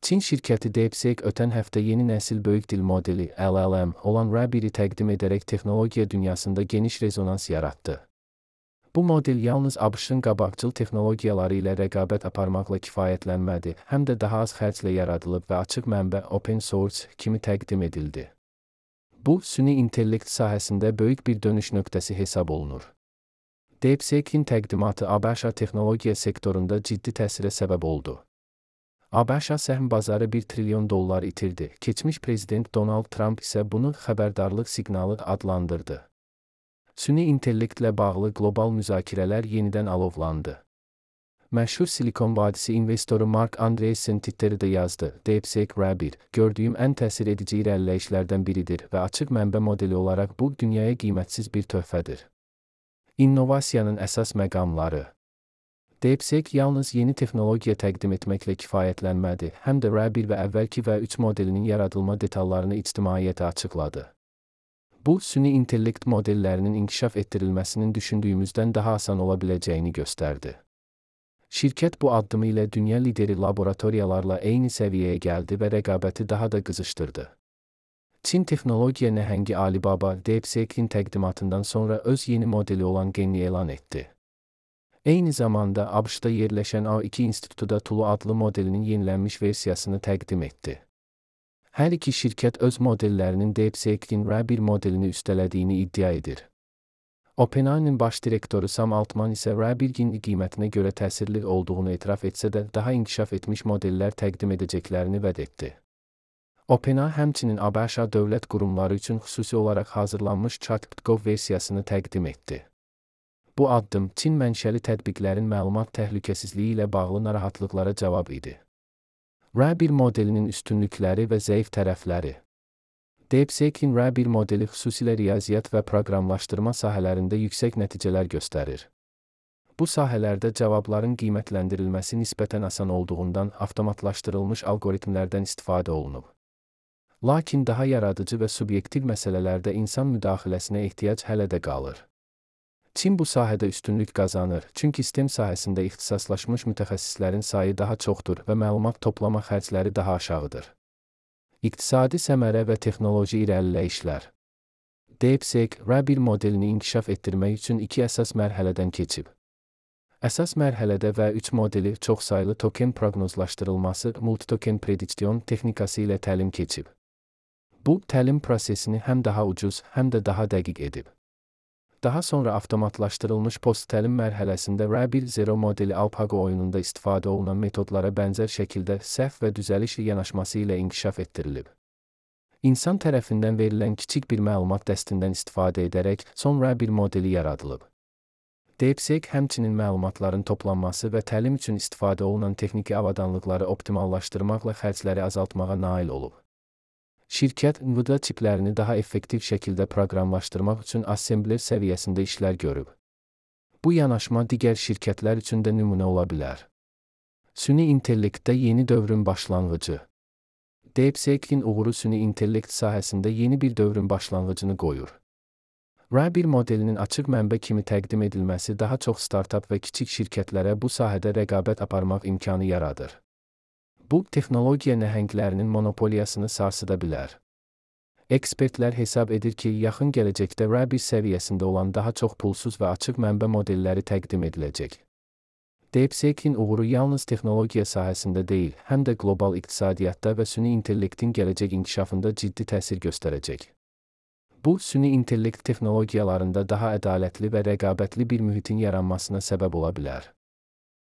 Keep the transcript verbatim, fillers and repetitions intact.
Çin şirkəti DeepSeek ötən həftə yeni nəsil böyük dil modeli L L M olan R A biri təqdim edərək texnologiya dünyasında geniş rezonans yaratdı. Bu model yalnız ABŞ-ın qabaqcıl texnologiyaları ilə rəqabət aparmaqla kifayətlənmədi, həm də daha az xərclə yaradılıb və açıq mənbə open source kimi təqdim edildi. Bu, süni intellekt sahəsində böyük bir dönüş nöqtəsi hesab olunur. DeepSeek'in təqdimatı ABŞ texnologiya sektorunda ciddi təsirə səbəb oldu. ABŞ səhm bazarı bir trilyon dollar itirdi. Keçmiş prezident Donald Trump isə bunu xəbərdarlıq siqnalı adlandırdı. Süni intellektlə bağlı qlobal müzakirələr yenidən alovlandı. Məşhur Silikon Vadisi investoru Mark Andreessen Twitter'da yazdı: DeepSeek R A bir, gördüyüm ən təsir edici irəliləyişlərdən biridir və açıq mənbə modeli olaraq bu dünyaya qiymətsiz bir töhfədir. İnnovasiyanın əsas məqamları. DeepSeek yalnız yeni texnologiya təqdim etməklə kifayətlənmədi, həm də R A bir və əvvəlki və üç modelinin yaradılma detallarını ictimaiyyətə açıqladı. Bu, süni intellekt modellərinin inkişaf etdirilməsinin düşündüyümüzdən daha asan ola biləcəyini göstərdi. Şirkət bu addımı ilə dünya lideri laboratoriyalarla eyni səviyyəyə gəldi və rəqabəti daha da qızışdırdı. Çin texnologiya nəhəngi Alibaba, DeepSeek'in təqdimatından sonra öz yeni modeli olan Genni elan etdi. Eyni zamanda ABŞ-da yerləşən A iki institutu da Tulu adlı modelinin yenilənmiş versiyasını təqdim etdi. Hər iki şirkət öz modellərinin DeepSeek'in R A bir modelini üstələdiyini iddia edir. OpenAI'nin baş direktoru Sam Altman isə R A birin qiymətinə görə təsirli olduğunu etiraf etsə də daha inkişaf etmiş modellər təqdim edəcəklərini vəd etdi. OpenAI həmçinin ABŞ dövlət qurumları üçün xüsusi olaraq hazırlanmış ChatGPT versiyasını təqdim etdi. Bu addım Çin mənşəli tətbiqlərin məlumat təhlükəsizliyi ilə bağlı narahatlıqlara cavab idi. R A bir modelinin üstünlükləri və zəif tərəfləri. DeepSeek'in R A bir modeli xüsusilə riyaziyyat və proqramlaşdırma sahələrində yüksək nəticələr göstərir. Bu sahələrdə cavabların qiymətləndirilməsi nisbətən asan olduğundan avtomatlaşdırılmış algoritmlərdən istifadə olunub. Lakin daha yaradıcı və subyektiv məsələlərdə insan müdaxiləsinə ehtiyac hələ də qalır. Çin bu sahədə üstünlük qazanır, çünki STEM sahəsində ixtisaslaşmış mütəxəssislərin sayı daha çoxdur və məlumat toplama xərcləri daha aşağıdır. İqtisadi səmərə və texnoloji irəliləyişlər. DeepSeek R A bir modelini inkişaf etdirmək üçün iki əsas mərhələdən keçib. Əsas mərhələdə və üç modeli çoxsaylı token proqnozlaşdırılması multitoken prediksiyon texnikası ilə təlim keçib. Bu, təlim prosesini həm daha ucuz, həm də daha dəqiq edib. Daha sonra avtomatlaşdırılmış post-təlim mərhələsində R A bir zero modeli AlphaGo oyununda istifadə olunan metodlara bənzər şəkildə səhv və düzəliş yanaşması ilə inkişaf etdirilib. İnsan tərəfindən verilən kiçik bir məlumat dəstindən istifadə edərək son R A bir modeli yaradılıb. DeepSeek həmçinin məlumatların toplanması və təlim üçün istifadə olunan texniki avadanlıqları optimallaşdırmaqla xərcləri azaltmağa nail olub. Şirkət NVIDIA çiplərini daha effektiv şəkildə proqramlaşdırmaq üçün assembler səviyyəsində işlər görüb. Bu yanaşma digər şirkətlər üçün də nümunə ola bilər. Süni intellektdə yeni dövrün başlanğıcı. DeepSeek'in uğuru süni intellekt sahəsində yeni bir dövrün başlanğıcını qoyur. R A bir modelinin açıq mənbə kimi təqdim edilməsi daha çox startap və kiçik şirkətlərə bu sahədə rəqabət aparmaq imkanı yaradır. Bu, texnologiya nəhənglərinin monopoliyasını sarsıda bilər. Ekspertlər hesab edir ki, yaxın gələcəkdə R A bir səviyyəsində olan daha çox pulsuz və açıq mənbə modelləri təqdim ediləcək. DeepSeek'in uğuru yalnız texnologiya sahəsində deyil, həm də qlobal iqtisadiyyatda və süni intellektin gələcək inkişafında ciddi təsir göstərəcək. Bu, süni intellekt texnologiyalarında daha ədalətli və rəqabətli bir mühitin yaranmasına səbəb ola bilər.